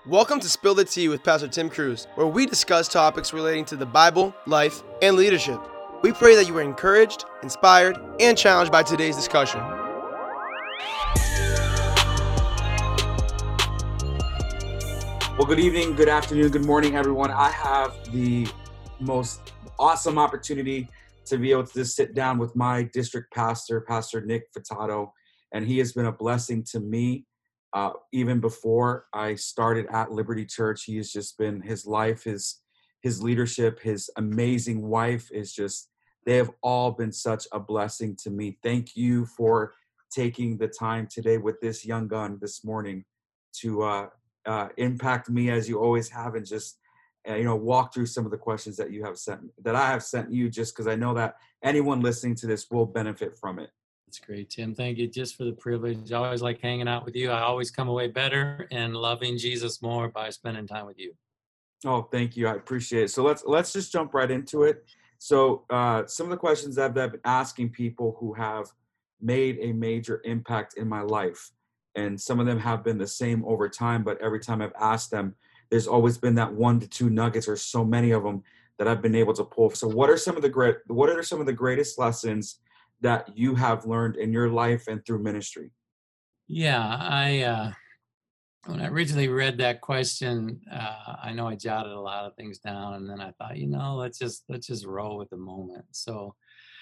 Welcome to Spill the Tea with Pastor Tim Cruz, where we discuss topics relating to the Bible, life, and leadership. We pray that you are encouraged, inspired, and challenged by today's discussion. Well, good evening, good afternoon, good morning, everyone. I have the most awesome opportunity to be able to just sit down with my district pastor, Pastor Nick Furtado, and he has been a blessing to me. Even before I started at Liberty Church, he has just been, his life, his leadership, his amazing wife is just, they have all been such a blessing to me. Thank you for taking the time today with this young gun this morning to impact me as you always have, and just walk through some of the questions that I have sent you, just because I know that anyone listening to this will benefit from it. That's great, Tim. Thank you just for the privilege. I always like hanging out with you. I always come away better and loving Jesus more by spending time with you. Oh, thank you. I appreciate it. So let's just jump right into it. So some of the questions that I've been asking people who have made a major impact in my life, and some of them have been the same over time, but every time I've asked them, there's always been that 1 to 2 nuggets, or so many of them, that I've been able to pull. So what are some of the greatest lessons that you have learned in your life and through ministry? Yeah, when I originally read that question, I know I jotted a lot of things down, and then I thought, let's just roll with the moment. So,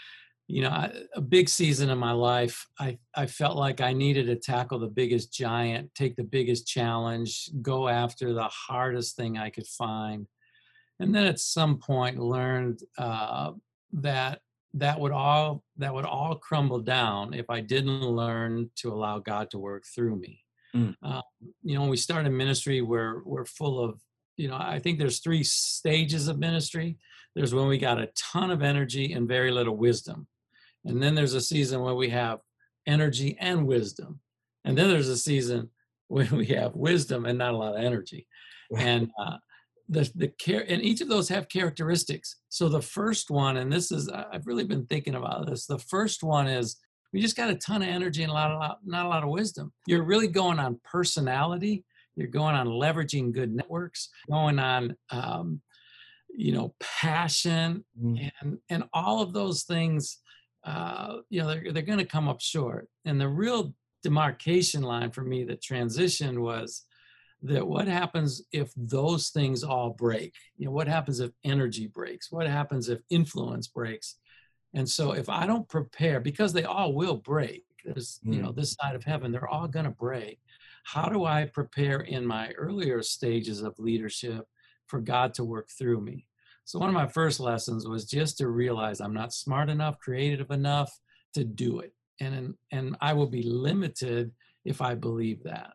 a big season of my life, I felt like I needed to tackle the biggest giant, take the biggest challenge, go after the hardest thing I could find. And then at some point learned that that would all crumble down if I didn't learn to allow God to work through me. Mm. Uh, when we start in ministry, we're full of, I think there's 3 stages of ministry. There's when we got a ton of energy and very little wisdom. And then there's a season where we have energy and wisdom. And then there's a season when we have wisdom and not a lot of energy. And and each of those have characteristics. So the first one, and this is, I've really been thinking about this. The first one is we just got a ton of energy and not a lot of wisdom. You're really going on personality. You're going on leveraging good networks, going on, passion, Mm. and all of those things. They're going to come up short. And the real demarcation line for me, the transition was that what happens if those things all break? What happens if energy breaks? What happens if influence breaks? And so if I don't prepare, because they all will break, there's, this side of heaven, they're all going to break. How do I prepare in my earlier stages of leadership for God to work through me? So one of my first lessons was just to realize I'm not smart enough, creative enough to do it. And I will be limited if I believe that.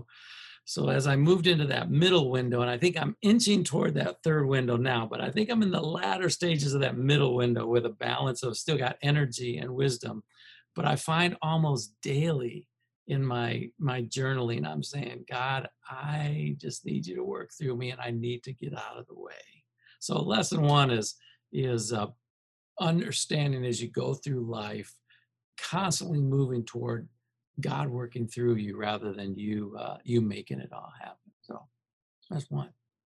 So as I moved into that middle window, and I think I'm inching toward that third window now, but I think I'm in the latter stages of that middle window with a balance of still got energy and wisdom. But I find almost daily in my journaling, I'm saying, God, I just need you to work through me, and I need to get out of the way. So lesson one is understanding as you go through life, constantly moving toward God working through you rather than you making it all happen. So that's one.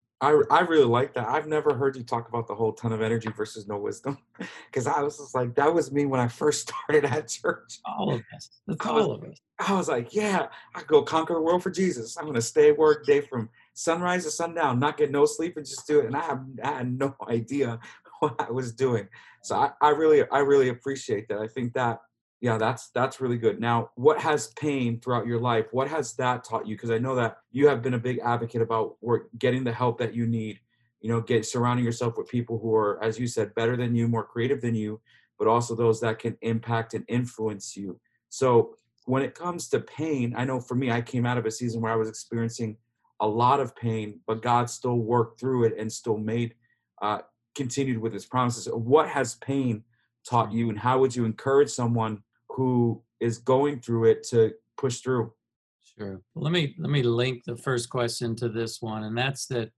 I really like that. I've never heard you talk about the whole ton of energy versus no wisdom, because I was just like, that was me when I first started at church. All of us. That's I was all of us. I was like, yeah, I go conquer the world for Jesus. I'm gonna stay at work day from sunrise to sundown, not get no sleep, and just do it. And I had no idea what I was doing. So I really appreciate that. I think that, yeah, that's really good. Now, what has pain throughout your life? What has that taught you? Because I know that you have been a big advocate about getting the help that you need. Surrounding yourself with people who are, as you said, better than you, more creative than you, but also those that can impact and influence you. So when it comes to pain, I know for me, I came out of a season where I was experiencing a lot of pain, but God still worked through it and still uh, continued with his promises. What has pain taught you, and how would you encourage someone who is going through it to push through? Sure. Well, let me link the first question to this one, and that's that,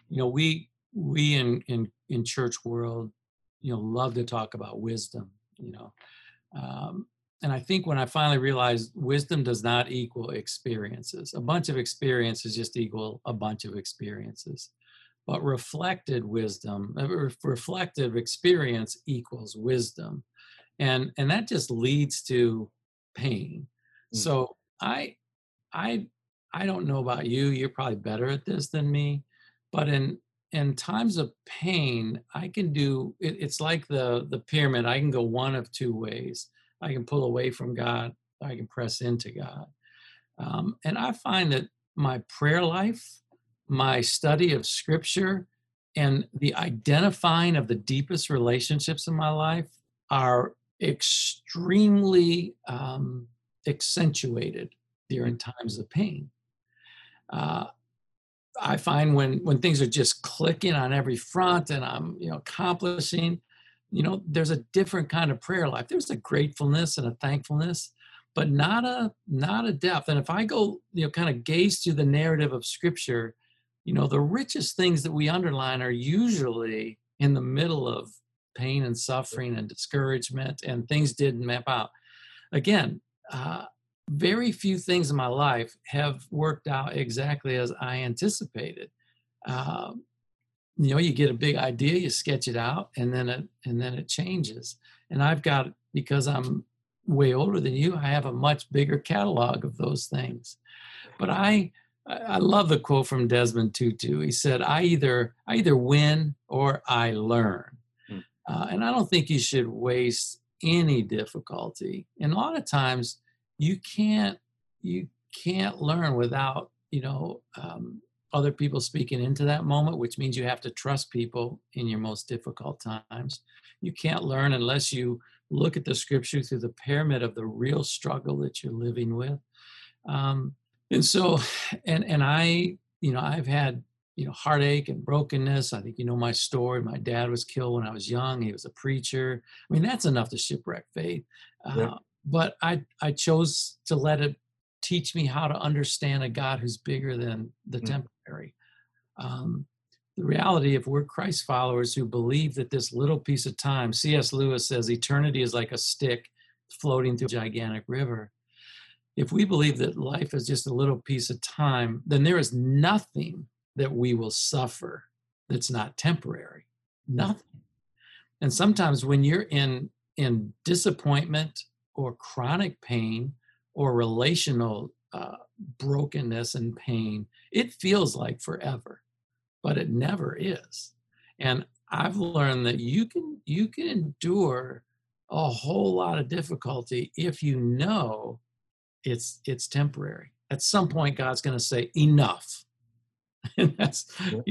we in church world, love to talk about wisdom, um, and I think when I finally realized wisdom does not equal experiences. A bunch of experiences just equal a bunch of experiences. But reflected wisdom, reflective experience equals wisdom. And that just leads to pain. Mm. So I I don't know about you, you're probably better at this than me, but in times of pain, I can do it, it's like the pyramid. I can go one of two ways. I can pull away from God, I can press into God. And I find that my prayer life, my study of scripture, and the identifying of the deepest relationships in my life are extremely accentuated during times of pain. Uh, I find when things are just clicking on every front and I'm accomplishing, there's a different kind of prayer life. There's a gratefulness and a thankfulness, but not a depth. And if I go kind of gaze through the narrative of Scripture, the richest things that we underline are usually in the middle of pain and suffering and discouragement, and things didn't map out. Again, very few things in my life have worked out exactly as I anticipated. You get a big idea, you sketch it out, and then it changes. And I've got, because I'm way older than you, I have a much bigger catalog of those things. But I love the quote from Desmond Tutu. He said, I either win or I learn. And I don't think you should waste any difficulty. And a lot of times you can't learn without other people speaking into that moment, which means you have to trust people in your most difficult times. You can't learn unless you look at the scripture through the pyramid of the real struggle that you're living with. And so, and I, I've had, heartache and brokenness. I think my story. My dad was killed when I was young. He was a preacher. I mean, that's enough to shipwreck faith. Yeah. But I chose to let it teach me how to understand a God who's bigger than the temporary. The reality, if we're Christ followers who believe that this little piece of time, C.S. Lewis says, eternity is like a stick floating through a gigantic river. If we believe that life is just a little piece of time, then there is nothing that we will suffer that's not temporary. Nothing. And sometimes when you're in disappointment or chronic pain or relational brokenness and pain, it feels like forever, but it never is. And I've learned that you can endure a whole lot of difficulty if you know it's temporary. At some point, God's going to say enough, and that's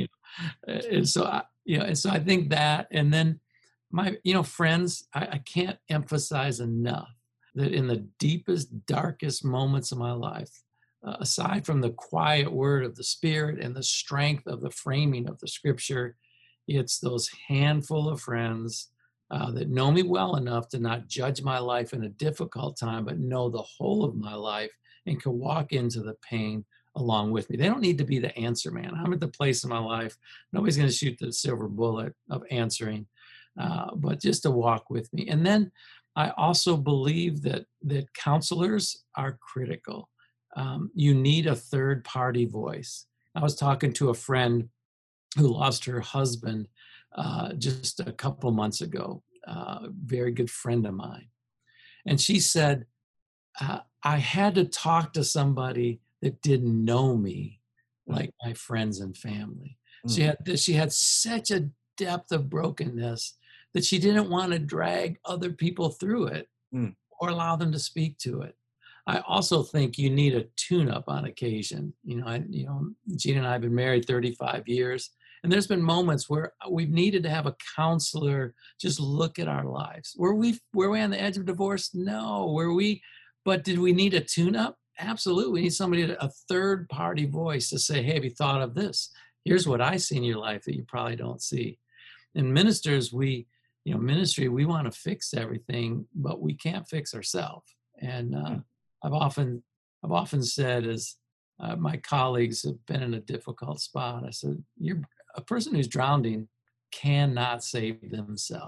and so I think that, and then my friends, I can't emphasize enough that in the deepest, darkest moments of my life, aside from the quiet word of the Spirit and the strength of the framing of the Scripture, it's those handful of friends that know me well enough to not judge my life in a difficult time, but know the whole of my life and can walk into the pain along with me. They don't need to be the answer man. I'm at the place in my life, nobody's going to shoot the silver bullet of answering, but just to walk with me. And then I also believe that counselors are critical. You need a third party voice. I was talking to a friend who lost her husband just a couple months ago, a very good friend of mine. And she said, I had to talk to somebody that didn't know me like my friends and family. She had such a depth of brokenness that she didn't want to drag other people through it or allow them to speak to it. I also think you need a tune-up on occasion. Gina and I have been married 35 years. And there's been moments where we've needed to have a counselor just look at our lives. Were we on the edge of divorce? No. But did we need a tune-up? Absolutely. We need somebody, a third-party voice to say, hey, have you thought of this? Here's what I see in your life that you probably don't see. In ministers, ministry, we want to fix everything, but we can't fix ourselves. And I've often said, as my colleagues have been in a difficult spot, I said, a person who's drowning cannot save themselves.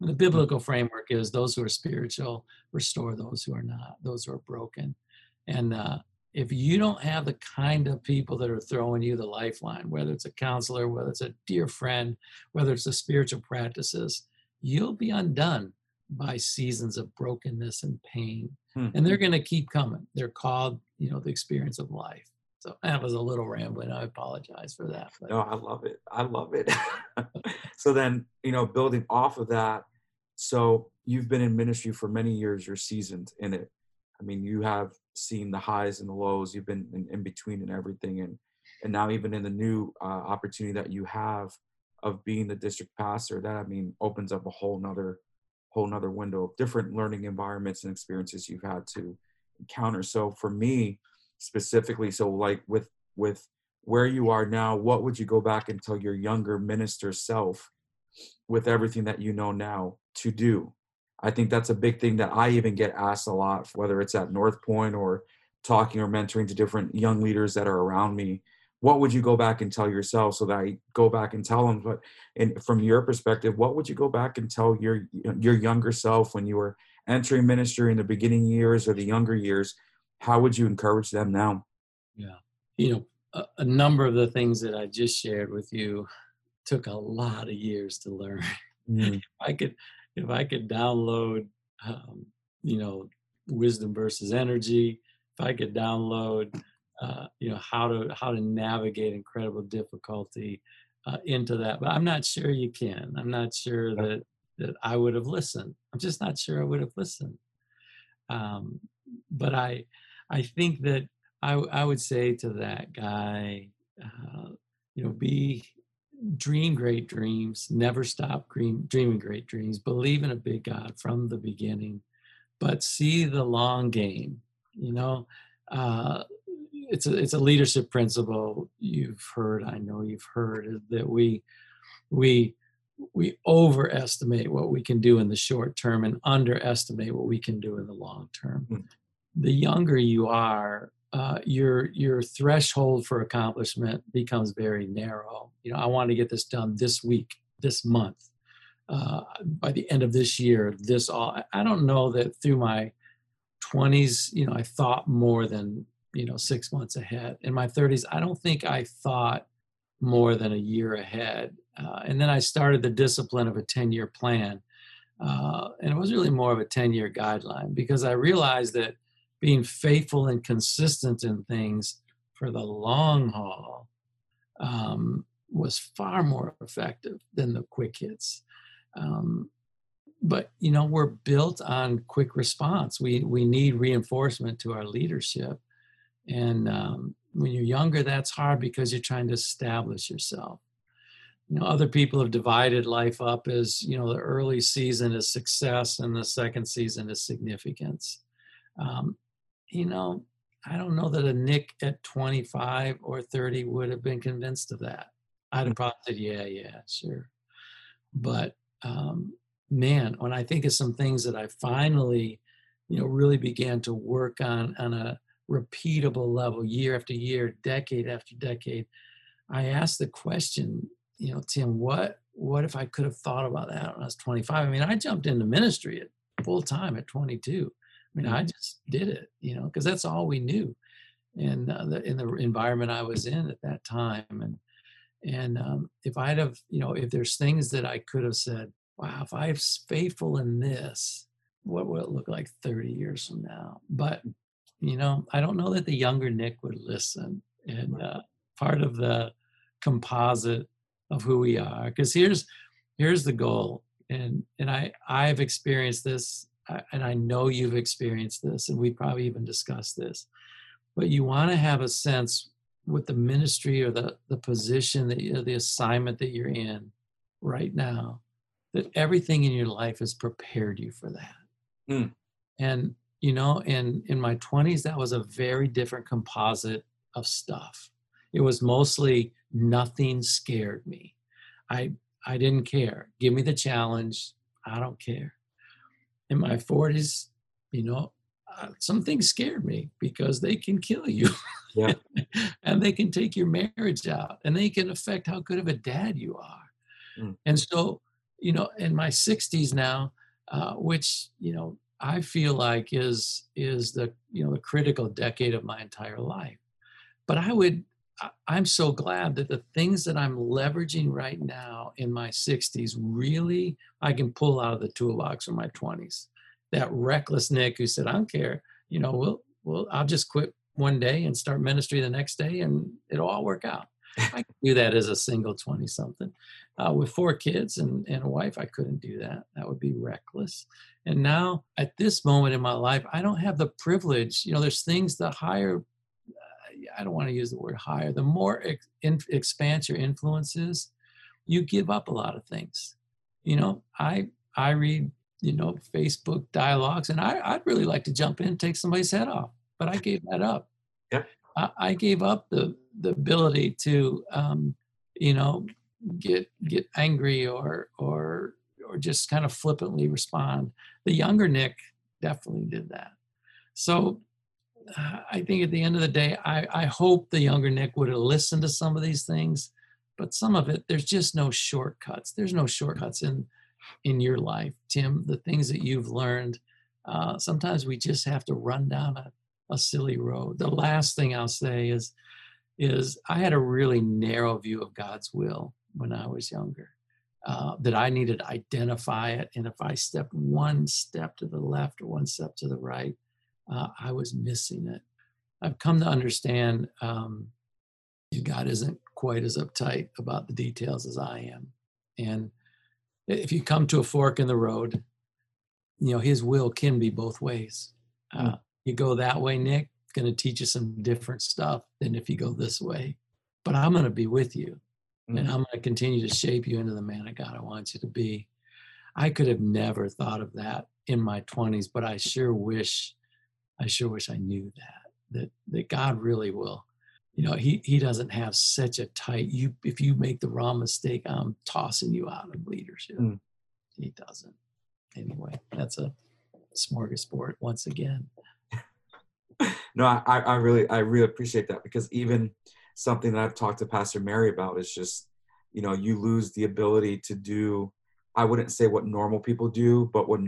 The biblical framework is those who are spiritual restore those who are not, those who are broken. And if you don't have the kind of people that are throwing you the lifeline, whether it's a counselor, whether it's a dear friend, whether it's the spiritual practices, you'll be undone by seasons of brokenness and pain. And they're going to keep coming. They're called, the experience of life. So that was a little rambling. I apologize for that. But. No, I love it. I love it. So then, building off of that, so you've been in ministry for many years. You're seasoned in it. I mean, you have seen the highs and the lows. You've been in between and everything. And now even in the new opportunity that you have of being the district pastor, that, I mean, opens up a whole nother window of different learning environments and experiences you've had to encounter. So for me specifically, so like with where you are now, what would you go back and tell your younger minister self with everything that you know now to do? I think that's a big thing that I even get asked a lot, whether it's at North Point or talking or mentoring to different young leaders that are around me. What would you go back and tell yourself? So that I go back and tell them, but from your perspective, what would you go back and tell your younger self when you were entering ministry in the beginning years or the younger years? How would you encourage them now? Yeah. A number of the things that I just shared with you took a lot of years to learn. If I could download, wisdom versus energy, if I could download, how to navigate incredible difficulty into that, but I'm not sure you can. I'm not sure that I would have listened. I'm just not sure I would have listened. But I think that I would say to that guy, dream great dreams, never stop dreaming great dreams, believe in a big God from the beginning, but see the long game. It's a leadership principle I know you've heard, is that we overestimate what we can do in the short term and underestimate what we can do in the long term. The younger you are, your threshold for accomplishment becomes very narrow. I want to get this done this week, this month, by the end of this year. I don't know that through my 20s, I thought more than 6 months ahead. In my 30s, I don't think I thought more than a year ahead. And then I started the discipline of a 10-year plan, and it was really more of a 10-year guideline, because I realized that being faithful and consistent in things for the long haul was far more effective than the quick hits. But, we're built on quick response. We need reinforcement to our leadership. And when you're younger, that's hard because you're trying to establish yourself. Other people have divided life up as, the early season is success and the second season is significance. I don't know that a Nick at 25 or 30 would have been convinced of that. I'd have probably said, yeah, sure. But man, when I think of some things that I finally, really began to work on a repeatable level, year after year, decade after decade, I asked the question, Tim, what if I could have thought about that when I was 25? I mean, I jumped into ministry at full time at 22. I mean, I just did it, because that's all we knew, and in the environment I was in at that time. And if I'd have, if there's things that I could have said, wow, if I'm faithful in this, what will it look like 30 years from now? But, I don't know that the younger Nick would listen. And part of the composite of who we are, because here's the goal. And I've experienced this, and I know you've experienced this, and we probably even discussed this, but you want to have a sense with the ministry or the position that the assignment that you're in right now, that everything in your life has prepared you for that. And, in my 20s, that was a very different composite of stuff. It was mostly nothing scared me. I didn't care. Give me the challenge. I don't care. In my 40s, some things scared me because they can kill you. Yeah. And they can take your marriage out, and they can affect how good of a dad you are. And so in my 60s now, which, I feel like is the, the critical decade of my entire life. But I'm so glad that the things that I'm leveraging right now in my 60s, really, I can pull out of the toolbox from my 20s. That reckless Nick who said, I don't care, I'll just quit one day and start ministry the next day and it'll all work out. I could do that as a single 20-something. With 4 kids and a wife, I couldn't do that. That would be reckless. And now at this moment in my life, I don't have the privilege. There's things, the higher, I don't want to use the word higher, the more expanse your influence is, you give up a lot of things. I read, Facebook dialogues, and I'd really like to jump in and take somebody's head off, but I gave that up. Yeah. I gave up the ability to, get angry or just kind of flippantly respond. The younger Nick definitely did that. So I think at the end of the day, I hope the younger Nick would have listened to some of these things, but some of it, there's just no shortcuts. There's no shortcuts in your life, Tim. The things that you've learned, sometimes we just have to run down a silly road. The last thing I'll say is I had a really narrow view of God's will when I was younger, that I needed to identify it. And if I stepped one step to the left or one step to the right, I was missing it. I've come to understand God isn't quite as uptight about the details as I am. And if you come to a fork in the road, his will can be both ways. You go that way, Nick, it's going to teach you some different stuff than if you go this way. But I'm going to be with you. And I'm going to continue to shape you into the man of God I want you to be. I could have never thought of that in my 20s, but I sure wish I knew that God really will. He doesn't have such a tight, if you make the wrong mistake, I'm tossing you out of leadership. He doesn't. Anyway, that's a smorgasbord once again. No, I really appreciate that, because even something that I've talked to Pastor Mary about is just, you lose the ability to do, I wouldn't say what normal people do, but what a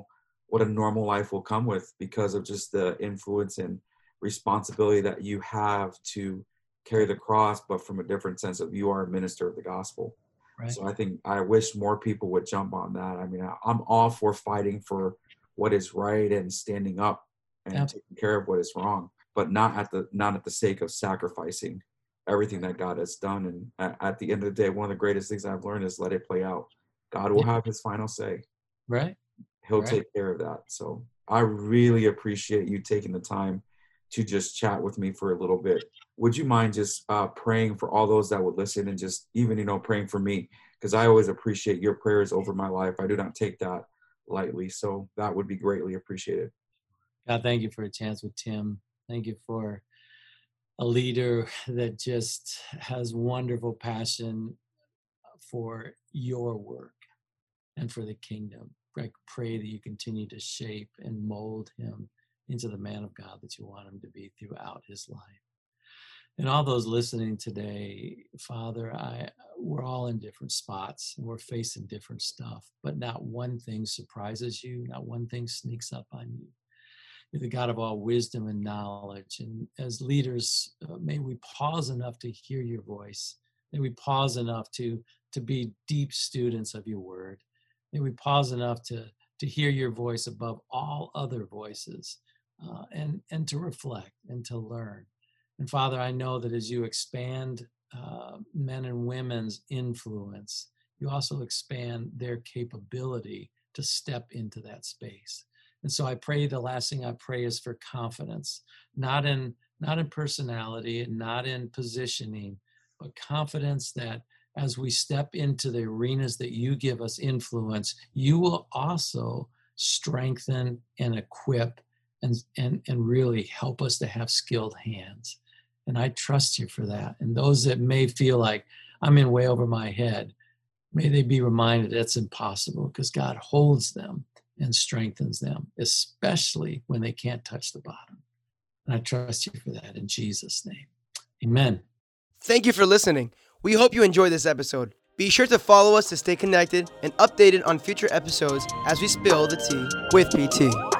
normal life will come with, because of just the influence and responsibility that you have to carry the cross, but from a different sense of you are a minister of the gospel. Right. So I wish more people would jump on that. I mean, I'm all for fighting for what is right and standing up and taking care of what is wrong, but not at the sake of sacrificing everything that God has done. And at the end of the day, one of the greatest things I've learned is let it play out. God will have his final say. Right. He'll take care of that. So I really appreciate you taking the time to just chat with me for a little bit. Would you mind just praying for all those that would listen, and just even, praying for me? Because I always appreciate your prayers over my life. I do not take that lightly. So that would be greatly appreciated. God, thank you for a chance with Tim. Thank you for a leader that just has wonderful passion for your work and for the kingdom. I pray that you continue to shape and mold him into the man of God that you want him to be throughout his life. And all those listening today, Father, we're all in different spots and we're facing different stuff, but not one thing surprises you, not one thing sneaks up on you. You're the God of all wisdom and knowledge. And as leaders, may we pause enough to hear your voice. May we pause enough to be deep students of your word. May we pause enough to hear your voice above all other voices, and to reflect and to learn. And Father, I know that as you expand men and women's influence, you also expand their capability to step into that space. And so I pray, the last thing I pray is for confidence, not in personality and not in positioning, but confidence that as we step into the arenas that you give us influence, you will also strengthen and equip and really help us to have skilled hands. And I trust you for that. And those that may feel like I'm in way over my head, may they be reminded that's impossible, because God holds them and strengthens them, especially when they can't touch the bottom. And I trust you for that in Jesus' name. Amen. Thank you for listening. We hope you enjoyed this episode. Be sure to follow us to stay connected and updated on future episodes as we spill the tea with PT.